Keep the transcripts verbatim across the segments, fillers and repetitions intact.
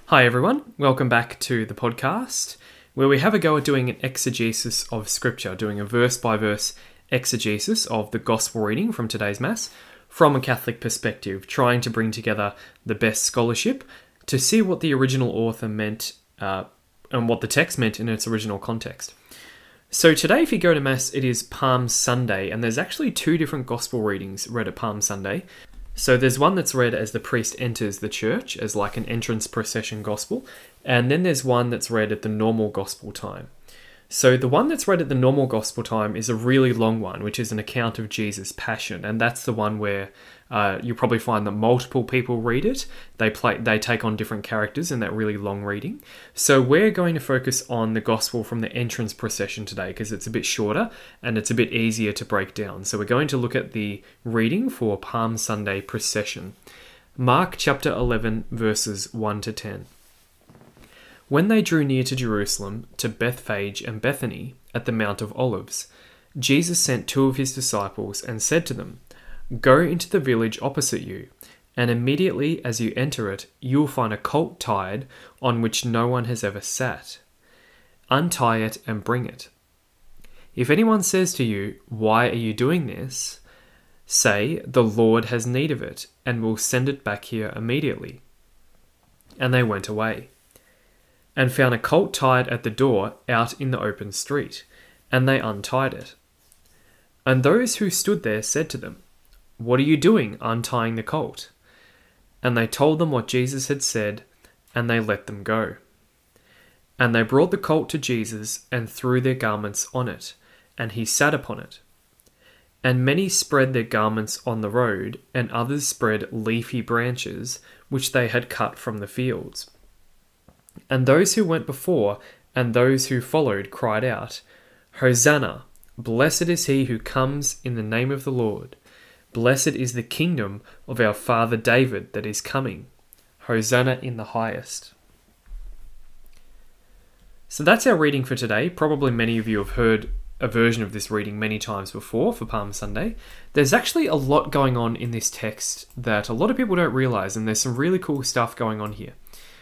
Hi everyone, welcome back to the podcast, where we have a go at doing an exegesis of Scripture, doing a verse-by-verse exegesis of the Gospel reading from today's Mass from a Catholic perspective, trying to bring together the best scholarship to see what the original author meant uh, and what the text meant in its original context. So today, if you go to Mass, it is Palm Sunday, and there's actually two different Gospel readings read at Palm Sunday. So there's one that's read as the priest enters the church, as like an entrance procession gospel, and then there's one that's read at the normal gospel time. So the one that's read at the normal gospel time is a really long one, which is an account of Jesus' passion, and that's the one where uh, you'll probably find that multiple people read it. They play, they take on different characters in that really long reading. So we're going to focus on the gospel from the entrance procession today because it's a bit shorter and it's a bit easier to break down. So we're going to look at the reading for Palm Sunday procession. Mark chapter eleven, verses one to ten. When they drew near to Jerusalem, to Bethphage and Bethany, at the Mount of Olives, Jesus sent two of his disciples and said to them, "Go into the village opposite you, and immediately as you enter it, you will find a colt tied on which no one has ever sat. Untie it and bring it. If anyone says to you, 'Why are you doing this?' say, 'The Lord has need of it, and will send it back here immediately.'" And they went away, and found a colt tied at the door out in the open street, and they untied it. And those who stood there said to them, "What are you doing, untying the colt?" And they told them what Jesus had said, and they let them go. And they brought the colt to Jesus, and threw their garments on it, and he sat upon it. And many spread their garments on the road, and others spread leafy branches, which they had cut from the fields. And those who went before and those who followed cried out, "Hosanna! Blessed is he who comes in the name of the Lord. Blessed is the kingdom of our father David that is coming. Hosanna in the highest." So that's our reading for today. Probably many of you have heard a version of this reading many times before for Palm Sunday. There's actually a lot going on in this text that a lot of people don't realize, and there's some really cool stuff going on here.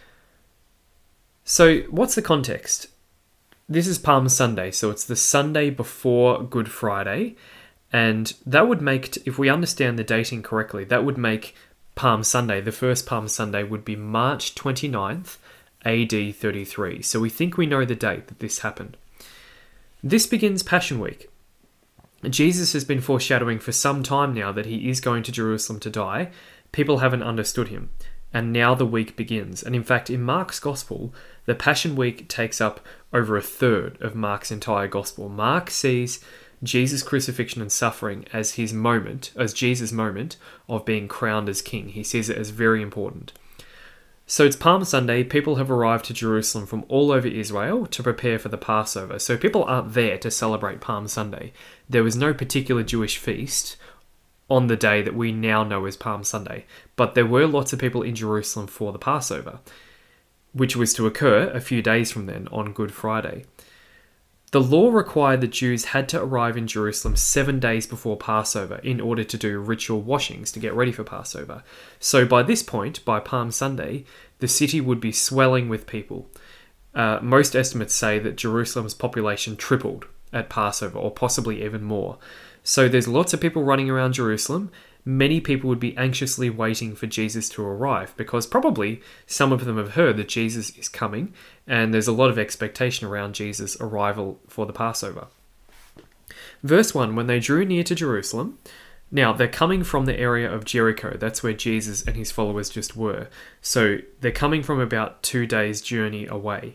So what's the context? This is Palm Sunday, so it's the Sunday before Good Friday, and that would make, if we understand the dating correctly, that would make Palm Sunday, the first Palm Sunday would be March twenty-ninth, A D thirty-three. So we think we know the date that this happened. This begins Passion Week. Jesus has been foreshadowing for some time now that he is going to Jerusalem to die. People haven't understood him. And now the week begins. And in fact, in Mark's Gospel, the Passion Week takes up over a third of Mark's entire Gospel. Mark sees Jesus' crucifixion and suffering as his moment, as Jesus' moment of being crowned as king. He sees it as very important. So it's Palm Sunday. People have arrived to Jerusalem from all over Israel to prepare for the Passover. So people aren't there to celebrate Palm Sunday. There was no particular Jewish feast on the day that we now know as Palm Sunday. But there were lots of people in Jerusalem for the Passover, which was to occur a few days from then on Good Friday. The law required that Jews had to arrive in Jerusalem seven days before Passover in order to do ritual washings to get ready for Passover. So by this point, by Palm Sunday, the city would be swelling with people. Uh, most estimates say that Jerusalem's population tripled at Passover, or possibly even more. So there's lots of people running around Jerusalem. Many people would be anxiously waiting for Jesus to arrive because probably some of them have heard that Jesus is coming, and there's a lot of expectation around Jesus' arrival for the Passover. Verse one, when they drew near to Jerusalem, now they're coming from the area of Jericho. That's where Jesus and his followers just were. So they're coming from about two days' journey away.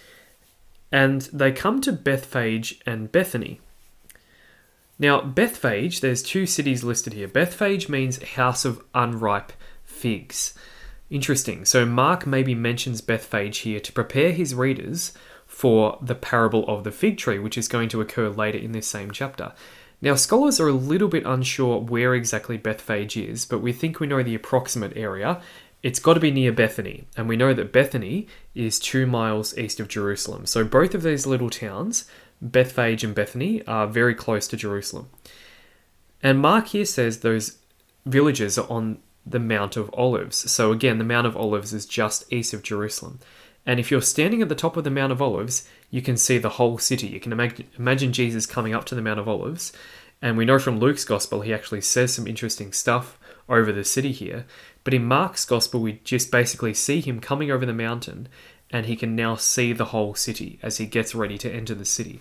And they come to Bethphage and Bethany. Now, Bethphage, there's two cities listed here. Bethphage means house of unripe figs. Interesting. So Mark maybe mentions Bethphage here to prepare his readers for the parable of the fig tree, which is going to occur later in this same chapter. Now, scholars are a little bit unsure where exactly Bethphage is, but we think we know the approximate area. It's got to be near Bethany, and we know that Bethany is two miles east of Jerusalem. So both of these little towns, Bethphage and Bethany, are very close to Jerusalem. And Mark here says those villages are on the Mount of Olives. So again, the Mount of Olives is just east of Jerusalem. And if you're standing at the top of the Mount of Olives, you can see the whole city. You can imagine, imagine Jesus coming up to the Mount of Olives. And we know from Luke's Gospel, he actually says some interesting stuff over the city here. But in Mark's Gospel, we just basically see him coming over the mountain, and he can now see the whole city as he gets ready to enter the city.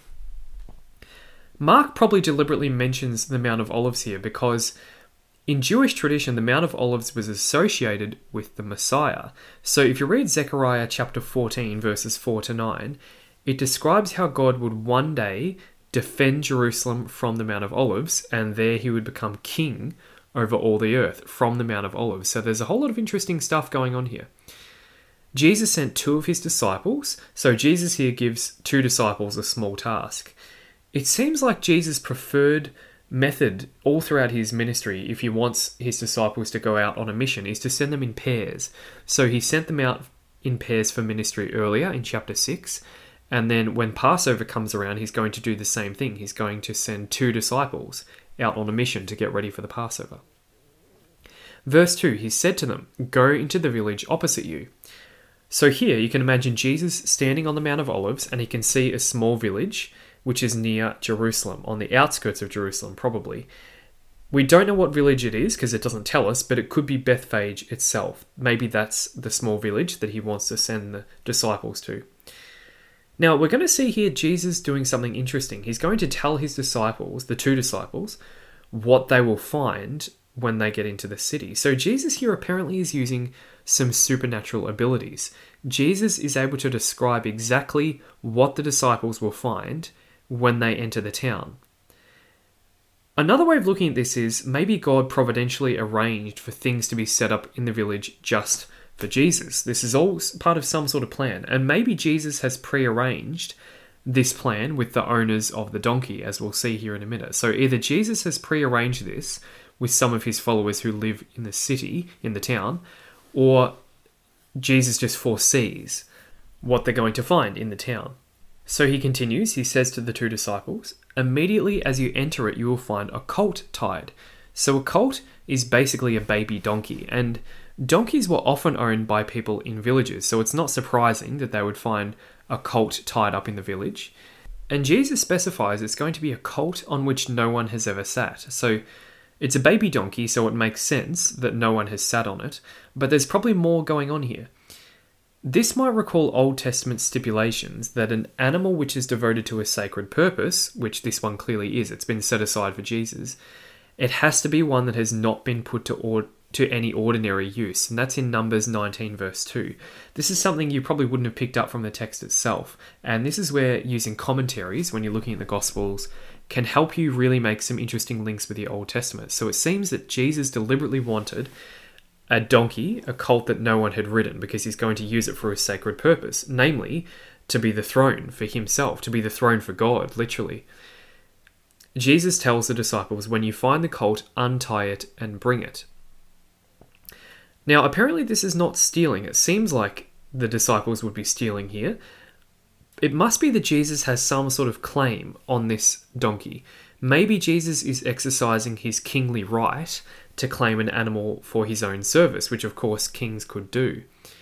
Mark probably deliberately mentions the Mount of Olives here because in Jewish tradition, the Mount of Olives was associated with the Messiah. So if you read Zechariah chapter fourteen, verses four to nine, it describes how God would one day defend Jerusalem from the Mount of Olives, and there he would become king over all the earth from the Mount of Olives. So there's a whole lot of interesting stuff going on here. Jesus sent two of his disciples. So Jesus here gives two disciples a small task. It seems like Jesus' preferred method all throughout his ministry, if he wants his disciples to go out on a mission, is to send them in pairs. So he sent them out in pairs for ministry earlier in chapter six. And then when Passover comes around, he's going to do the same thing. He's going to send two disciples out on a mission to get ready for the Passover. Verse two, he said to them, "Go into the village opposite you." So here you can imagine Jesus standing on the Mount of Olives, and he can see a small village which is near Jerusalem, on the outskirts of Jerusalem probably. We don't know what village it is because it doesn't tell us, but it could be Bethphage itself. Maybe that's the small village that he wants to send the disciples to. Now, we're going to see here Jesus doing something interesting. He's going to tell his disciples, the two disciples, what they will find when they get into the city. So Jesus here apparently is using some supernatural abilities. Jesus is able to describe exactly what the disciples will find when they enter the town. Another way of looking at this is maybe God providentially arranged for things to be set up in the village just for Jesus. This is all part of some sort of plan. And maybe Jesus has prearranged this plan with the owners of the donkey, as we'll see here in a minute. So either Jesus has prearranged this with some of his followers who live in the city, in the town, or Jesus just foresees what they're going to find in the town. So he continues, he says to the two disciples, "Immediately as you enter it, you will find a colt tied." So a colt is basically a baby donkey, and donkeys were often owned by people in villages, so it's not surprising that they would find a colt tied up in the village. And Jesus specifies it's going to be a colt on which no one has ever sat. So it's a baby donkey, so it makes sense that no one has sat on it, but there's probably more going on here. This might recall Old Testament stipulations that an animal which is devoted to a sacred purpose, which this one clearly is, it's been set aside for Jesus, it has to be one that has not been put to or- to any ordinary use, and that's in Numbers nineteen verse two. This is something you probably wouldn't have picked up from the text itself, and this is where using commentaries, when you're looking at the Gospels, can help you really make some interesting links with the Old Testament. So it seems that Jesus deliberately wanted a donkey, a colt that no one had ridden, because he's going to use it for a sacred purpose, namely to be the throne for himself, to be the throne for God, literally. Jesus tells the disciples, "When you find the colt, untie it and bring it." Now, apparently this is not stealing. It seems like the disciples would be stealing here. It must be that Jesus has some sort of claim on this donkey. Maybe Jesus is exercising his kingly right to claim an animal for his own service, which of course kings could do.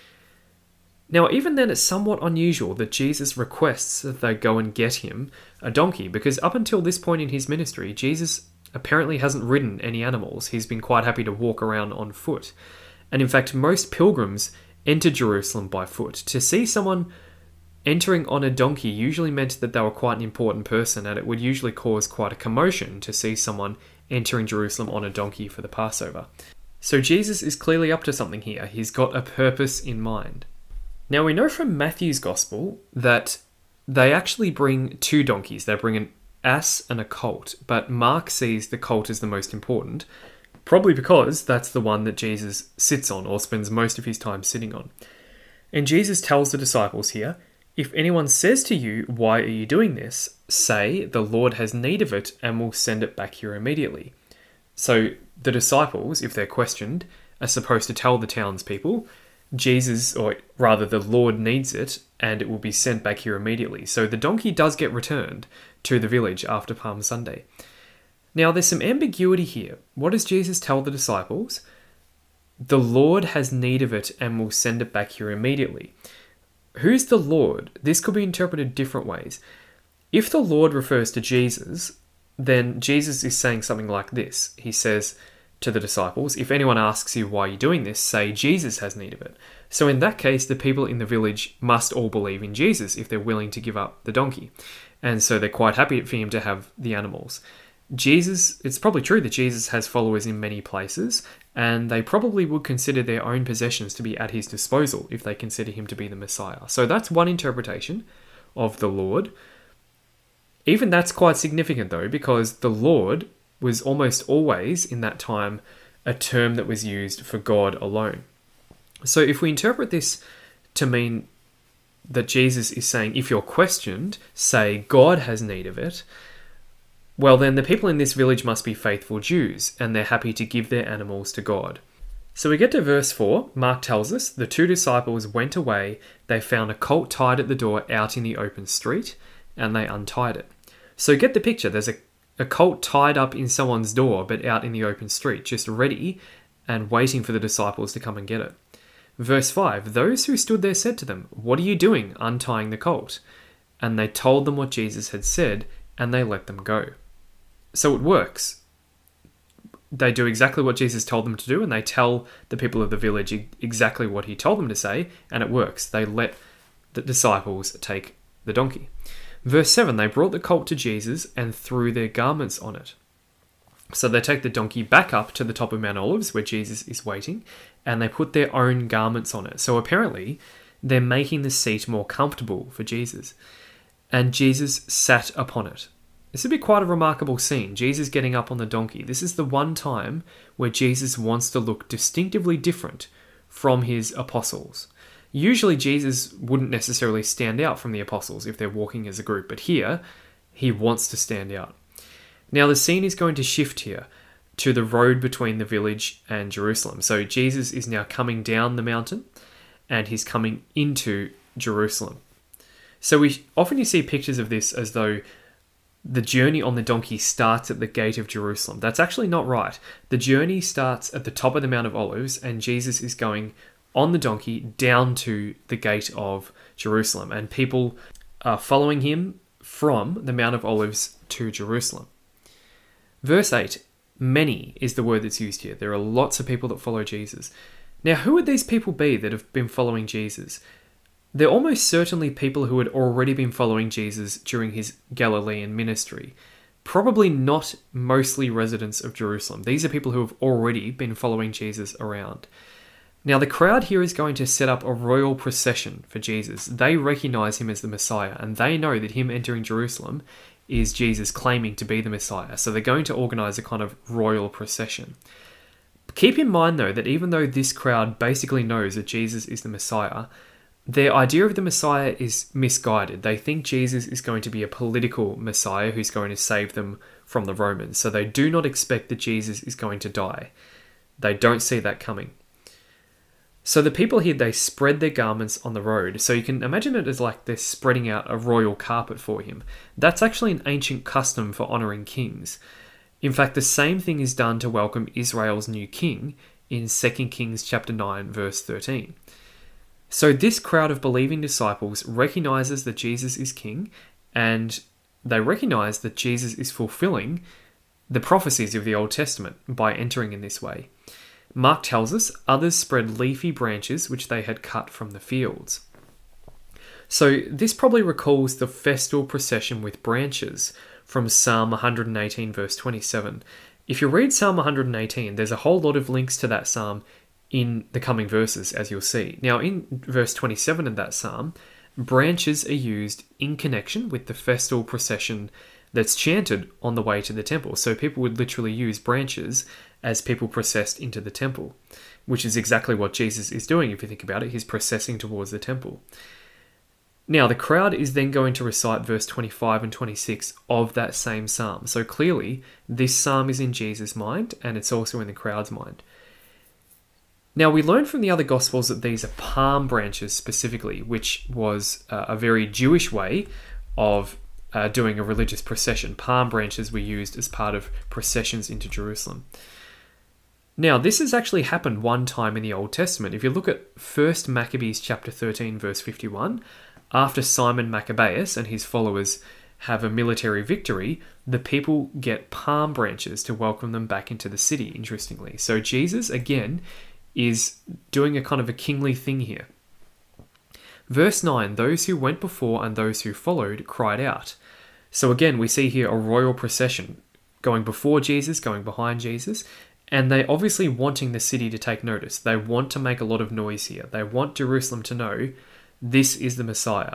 Now, even then, it's somewhat unusual that Jesus requests that they go and get him a donkey, because up until this point in his ministry, Jesus apparently hasn't ridden any animals. He's been quite happy to walk around on foot. And in fact, most pilgrims enter Jerusalem by foot. To see someone entering on a donkey usually meant that they were quite an important person, and it would usually cause quite a commotion to see someone entering Jerusalem on a donkey for the Passover. So Jesus is clearly up to something here. He's got a purpose in mind. Now, we know from Matthew's Gospel that they actually bring two donkeys. They bring an ass and a colt, but Mark sees the colt as the most important, probably because that's the one that Jesus sits on or spends most of his time sitting on. And Jesus tells the disciples here, "If anyone says to you, 'Why are you doing this?' say, 'The Lord has need of it and will send it back here immediately.'" So the disciples, if they're questioned, are supposed to tell the townspeople, Jesus, or rather the Lord needs it, and it will be sent back here immediately. So the donkey does get returned to the village after Palm Sunday. Now, there's some ambiguity here. What does Jesus tell the disciples? the Lord has need of it and will send it back here immediately. Who's the Lord? This could be interpreted different ways. If the Lord refers to Jesus, then Jesus is saying something like this. He says to the disciples, if anyone asks you why you're doing this, say Jesus has need of it. So in that case, the people in the village must all believe in Jesus if they're willing to give up the donkey. And so they're quite happy for him to have the animals. Jesus, it's probably true that Jesus has followers in many places, and they probably would consider their own possessions to be at his disposal if they consider him to be the Messiah. So that's one interpretation of the Lord. Even that's quite significant though, because the Lord was almost always in that time a term that was used for God alone. So if we interpret this to mean that Jesus is saying, if you're questioned, say God has need of it, well then the people in this village must be faithful Jews, and they're happy to give their animals to God. So we get to verse four. Mark tells us, the two disciples went away, they found a colt tied at the door out in the open street, and they untied it. So get the picture, there's a, a colt tied up in someone's door, but out in the open street, just ready and waiting for the disciples to come and get it. Verse five, those who stood there said to them, what are you doing untying the colt? And they told them what Jesus had said, and they let them go. So it works. They do exactly what Jesus told them to do, and they tell the people of the village exactly what he told them to say, and it works. They let the disciples take the donkey. Verse seven, they brought the colt to Jesus and threw their garments on it. So they take the donkey back up to the top of Mount Olives where Jesus is waiting, and they put their own garments on it. So apparently they're making the seat more comfortable for Jesus. And Jesus sat upon it. This would be quite a remarkable scene, Jesus getting up on the donkey. This is the one time where Jesus wants to look distinctively different from his apostles. Usually Jesus wouldn't necessarily stand out from the apostles if they're walking as a group, but here he wants to stand out. Now the scene is going to shift here to the road between the village and Jerusalem. So Jesus is now coming down the mountain and he's coming into Jerusalem. So we often you see pictures of this as though the journey on the donkey starts at the gate of Jerusalem. That's actually not right. The journey starts at the top of the Mount of Olives, and Jesus is going on the donkey down to the gate of Jerusalem, and people are following him from the Mount of Olives to Jerusalem. Verse eight, many is the word that's used here. There are lots of people that follow Jesus. Now, who would these people be that have been following Jesus? They're almost certainly people who had already been following Jesus during his Galilean ministry. Probably not mostly residents of Jerusalem. These are people who have already been following Jesus around. Now, the crowd here is going to set up a royal procession for Jesus. They recognize him as the Messiah, and they know that him entering Jerusalem is Jesus claiming to be the Messiah. So they're going to organize a kind of royal procession. Keep in mind, though, that even though this crowd basically knows that Jesus is the Messiah, their idea of the Messiah is misguided. They think Jesus is going to be a political Messiah who's going to save them from the Romans. So they do not expect that Jesus is going to die. They don't see that coming. So the people here, they spread their garments on the road. So you can imagine it as like they're spreading out a royal carpet for him. That's actually an ancient custom for honouring kings. In fact, the same thing is done to welcome Israel's new king in Second Kings chapter nine, verse thirteen. So this crowd of believing disciples recognizes that Jesus is king, and they recognize that Jesus is fulfilling the prophecies of the Old Testament by entering in this way. Mark tells us others spread leafy branches which they had cut from the fields. So this probably recalls the festal procession with branches from Psalm one hundred eighteen verse twenty-seven. If you read Psalm one hundred eighteen, there's a whole lot of links to that psalm in the coming verses, as you'll see. Now, in verse twenty-seven of that psalm, branches are used in connection with the festal procession that's chanted on the way to the temple. So people would literally use branches as people processed into the temple, which is exactly what Jesus is doing if you think about it. He's processing towards the temple. Now, the crowd is then going to recite verse twenty-five and twenty-six of that same psalm. So clearly, this psalm is in Jesus' mind, and it's also in the crowd's mind. Now, we learn from the other Gospels that these are palm branches specifically, which was uh, a very Jewish way of uh, doing a religious procession. Palm branches were used as part of processions into Jerusalem. Now, this has actually happened one time in the Old Testament. If you look at First Maccabees chapter thirteen, verse fifty-one, after Simon Maccabeus and his followers have a military victory, the people get palm branches to welcome them back into the city, interestingly. So Jesus, again, is doing a kind of a kingly thing here. Verse nine, those who went before and those who followed cried out. So again, we see here a royal procession going before Jesus, going behind Jesus, and they obviously wanting the city to take notice. They want to make a lot of noise here. They want Jerusalem to know this is the Messiah.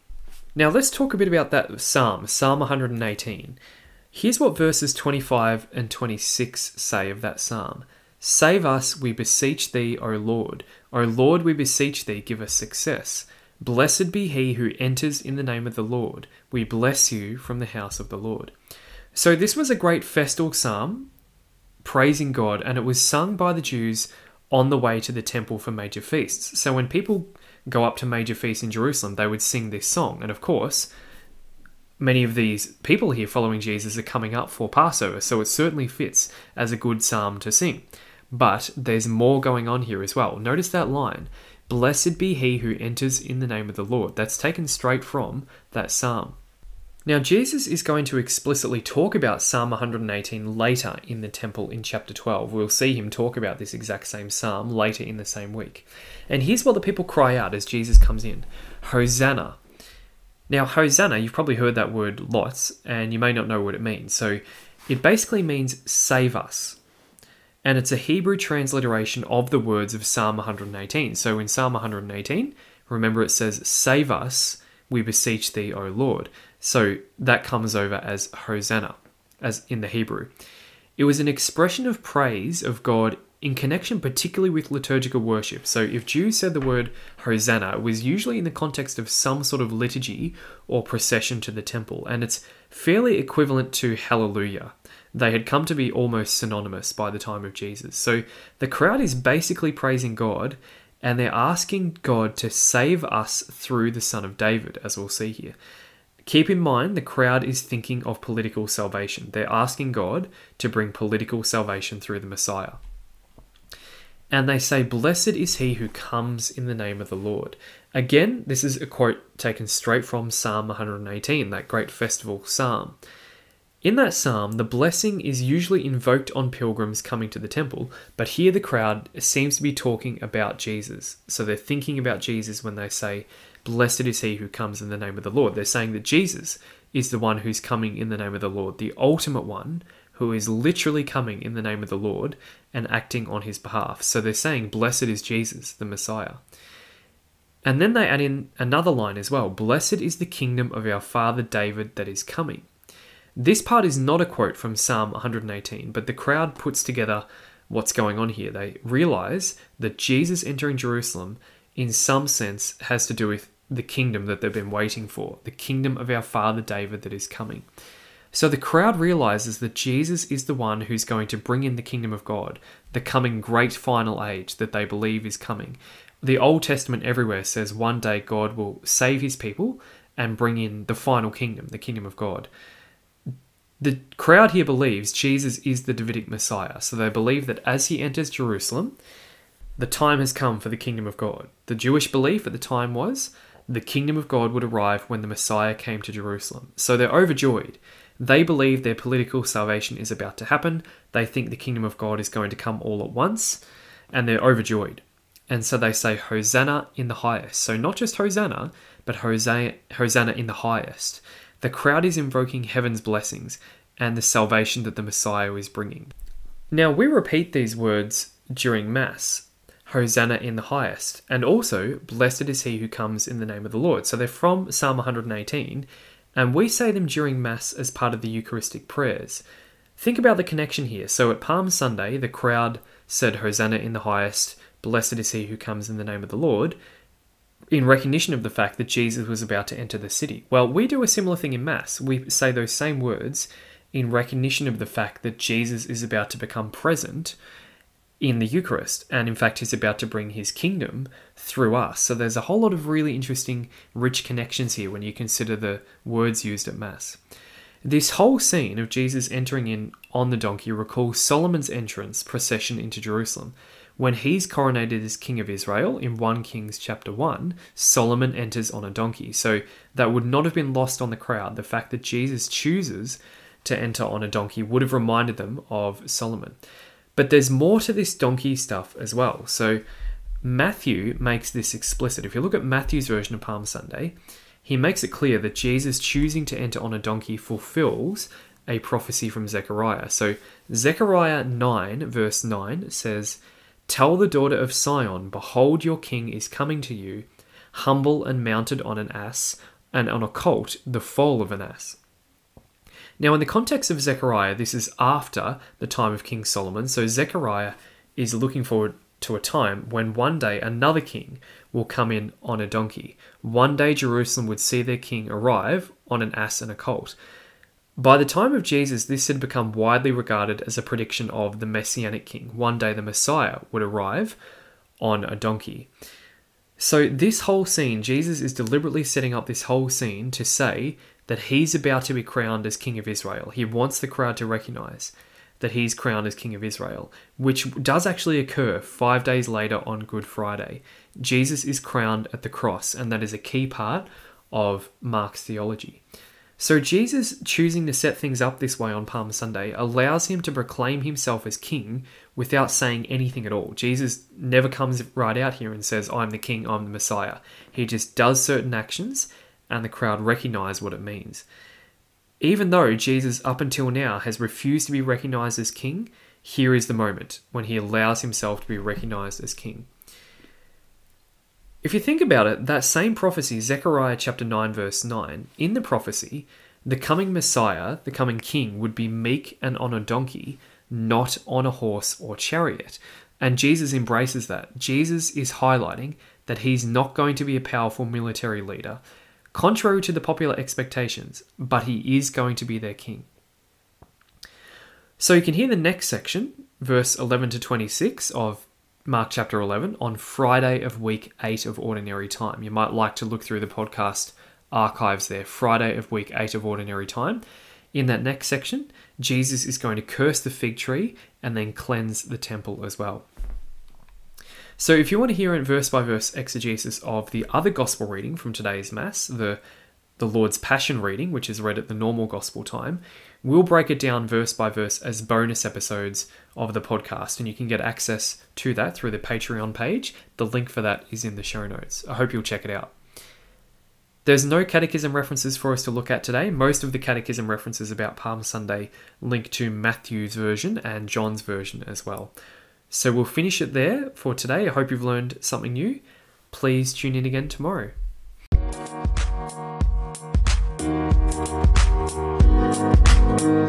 Now let's talk a bit about that psalm, Psalm one hundred eighteen. Here's what verses twenty-five and twenty-six say of that psalm. Save us, we beseech thee, O Lord. O Lord, we beseech thee, give us success. Blessed be he who enters in the name of the Lord. We bless you from the house of the Lord. So this was a great festal psalm, praising God, and it was sung by the Jews on the way to the temple for major feasts. So when people go up to major feasts in Jerusalem, they would sing this song. And of course, many of these people here following Jesus are coming up for Passover, so it certainly fits as a good psalm to sing. But there's more going on here as well. Notice that line, blessed be he who enters in the name of the Lord. That's taken straight from that psalm. Now, Jesus is going to explicitly talk about Psalm one hundred eighteen later in the temple in chapter twelve. We'll see him talk about this exact same psalm later in the same week. And here's what the people cry out as Jesus comes in. Hosanna. Now, Hosanna, you've probably heard that word lots, and you may not know what it means. So it basically means save us. And it's a Hebrew transliteration of the words of Psalm one hundred eighteen. So in Psalm one hundred eighteen, remember it says, save us, we beseech thee, O Lord. So that comes over as Hosanna, as in the Hebrew. It was an expression of praise of God in connection particularly with liturgical worship. So if Jews said the word Hosanna, it was usually in the context of some sort of liturgy or procession to the temple, and it's fairly equivalent to Hallelujah. They had come to be almost synonymous by the time of Jesus. So the crowd is basically praising God, and they're asking God to save us through the Son of David, as we'll see here. Keep in mind, the crowd is thinking of political salvation. They're asking God to bring political salvation through the Messiah. And they say, blessed is he who comes in the name of the Lord. Again, this is a quote taken straight from Psalm one hundred eighteen, that great festival psalm. In that psalm, the blessing is usually invoked on pilgrims coming to the temple, but here the crowd seems to be talking about Jesus. So they're thinking about Jesus when they say, blessed is he who comes in the name of the Lord. They're saying that Jesus is the one who's coming in the name of the Lord, the ultimate one who is literally coming in the name of the Lord and acting on his behalf. So they're saying, blessed is Jesus, the Messiah. And then they add in another line as well, blessed is the kingdom of our father David that is coming. This part is not a quote from Psalm one hundred eighteen, but the crowd puts together what's going on here. They realize that Jesus entering Jerusalem, in some sense, has to do with the kingdom that they've been waiting for, the kingdom of our father David that is coming. So the crowd realizes that Jesus is the one who's going to bring in the kingdom of God, the coming great final age that they believe is coming. The Old Testament everywhere says one day God will save his people and bring in the final kingdom, the kingdom of God. The crowd here believes Jesus is the Davidic Messiah, so they believe that as he enters Jerusalem, the time has come for the kingdom of God. The Jewish belief at the time was the kingdom of God would arrive when the Messiah came to Jerusalem. So they're overjoyed. They believe their political salvation is about to happen. They think the kingdom of God is going to come all at once, and they're overjoyed. And so they say, Hosanna in the highest. So not just Hosanna, but Hosanna, Hosanna in the highest. The crowd is invoking heaven's blessings and the salvation that the Messiah is bringing. Now, we repeat these words during Mass, Hosanna in the highest, and also, blessed is he who comes in the name of the Lord. So they're from Psalm one hundred eighteen, and we say them during Mass as part of the Eucharistic prayers. Think about the connection here. So at Palm Sunday, the crowd said, Hosanna in the highest, blessed is he who comes in the name of the Lord, in recognition of the fact that Jesus was about to enter the city. Well, we do a similar thing in Mass. We say those same words in recognition of the fact that Jesus is about to become present in the Eucharist, and in fact he's about to bring his kingdom through us. So there's a whole lot of really interesting, rich connections here when you consider the words used at Mass. This whole scene of Jesus entering in on the donkey recalls Solomon's entrance procession into Jerusalem. When he's coronated as King of Israel in First Kings chapter one, Solomon enters on a donkey. So that would not have been lost on the crowd. The fact that Jesus chooses to enter on a donkey would have reminded them of Solomon. But there's more to this donkey stuff as well. So Matthew makes this explicit. If you look at Matthew's version of Palm Sunday, he makes it clear that Jesus choosing to enter on a donkey fulfills a prophecy from Zechariah. So Zechariah nine verse nine says, "Tell the daughter of Sion, behold, your king is coming to you, humble and mounted on an ass, and on a colt, the foal of an ass." Now, in the context of Zechariah, this is after the time of King Solomon. So Zechariah is looking forward to a time when one day another king will come in on a donkey. One day Jerusalem would see their king arrive on an ass and a colt. By the time of Jesus, this had become widely regarded as a prediction of the Messianic king. One day the Messiah would arrive on a donkey. So this whole scene, Jesus is deliberately setting up this whole scene to say that he's about to be crowned as King of Israel. He wants the crowd to recognize that he's crowned as King of Israel, which does actually occur five days later on Good Friday. Jesus is crowned at the cross, and that is a key part of Mark's theology. So Jesus choosing to set things up this way on Palm Sunday allows him to proclaim himself as king without saying anything at all. Jesus never comes right out here and says, "I'm the king, I'm the Messiah." He just does certain actions and the crowd recognize what it means. Even though Jesus up until now has refused to be recognized as king, here is the moment when he allows himself to be recognized as king. If you think about it, that same prophecy, Zechariah chapter nine verse nine, in the prophecy, the coming Messiah, the coming king, would be meek and on a donkey, not on a horse or chariot. And Jesus embraces that. Jesus is highlighting that he's not going to be a powerful military leader, contrary to the popular expectations, but he is going to be their king. So you can hear the next section, verse eleven to twenty-six of Mark chapter eleven, on Friday of week eight of Ordinary Time. You might like to look through the podcast archives there, Friday of week eight of Ordinary Time. In that next section, Jesus is going to curse the fig tree and then cleanse the temple as well. So if you want to hear a verse by verse exegesis of the other gospel reading from today's Mass, the, the Lord's Passion reading, which is read at the normal gospel time, we'll break it down verse by verse as bonus episodes of the podcast, and you can get access to that through the Patreon page. The link for that is in the show notes. I hope you'll check it out. There's no catechism references for us to look at today. Most of the catechism references about Palm Sunday link to Matthew's version and John's version as well. So we'll finish it there for today. I hope you've learned something new. Please tune in again tomorrow. Thank you.